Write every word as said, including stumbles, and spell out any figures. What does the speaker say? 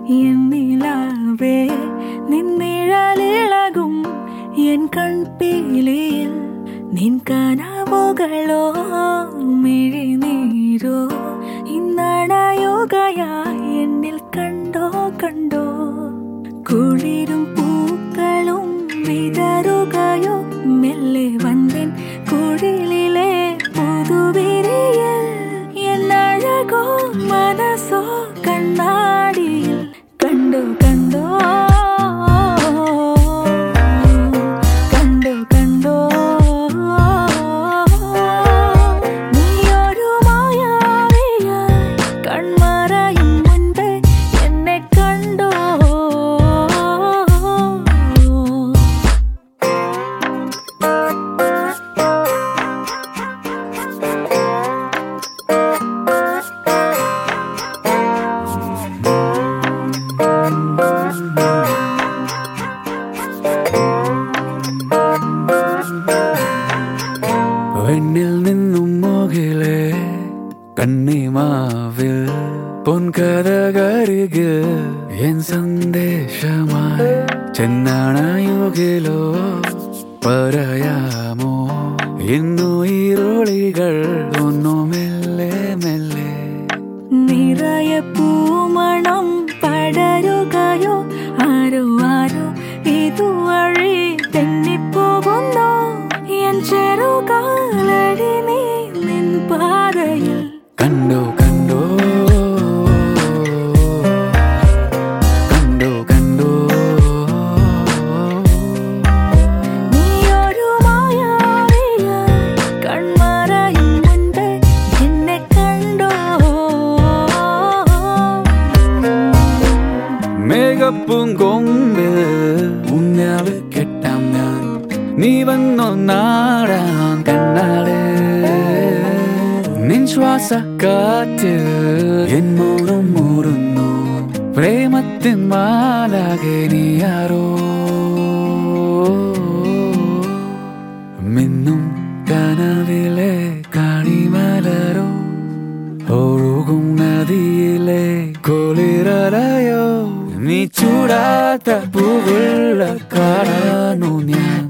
എന്നിലാവേ നിന്നിഴലിളകും N കൺപീലിയിൽ നിൻ കനവുകളോ മിഴിനീരോ ഇന്നണയുകയായി എന്നിൽ കണ്ടോ കണ്ടോ കുളിരും പൂക്കളും വിതറുകയോ മെല്ലെ വന്നിൻ കുടിലിലെ പുതുവിരിയൽ എന്നഴകോ മനസ്സോ കണ്ണാടിയിൽ കണ്ടോ കണ്ടോ കണ്ടോ കണ്ടോ നീയൊരു മായാവിയായി കൺമറയും മുൻപേ എന്നെ കണ്ടോ വെണ്ണിൽ നിന്നും മുകിലെ കണ്ണിമാവിൽ പൊൻകഥകരികിൽ എൻ സന്ദേശമായി ചെന്നാണയുകിലോ പറയാമോ ഇന്നു ഈരുളികൾ ഒന്നു മെല്ലെ മെല്ലെ നിറയെ പൂമണം പടരുകയോ ആരോ ആരോ ഇതുവഴി തെന്നിപ്പോകുന്നോ എൻ ചെറുകാലടി നീ നിൻ പാതയിൽ കണ്ടോ കണ്ടോ കണ്ടോ കണ്ടോ നീയൊരു മായാവിയായി കൺമറയും മുൻപേ എന്നെ കണ്ടോ മേഘപ്പൂങ്കൊമ്പിൽ ഊഞ്ഞാല് കെട്ടാം ഞാൻ നീ വന്നോ നാടാൻ കണ്ണാട് നിൻ ശ്വാസക്കാറ്റിൽ എൻ മൂറും മൂറുന്നു പ്രേമത്തിൻ മാലാകെ നീയാരോ മിന്നും കനവിലെ കാണിമലരോ ഒഴുകും നദിയിലെ കുളിരലയോ നീ ചൂടാത്ത പൂവുള്ള കാണാനു ഞാൻ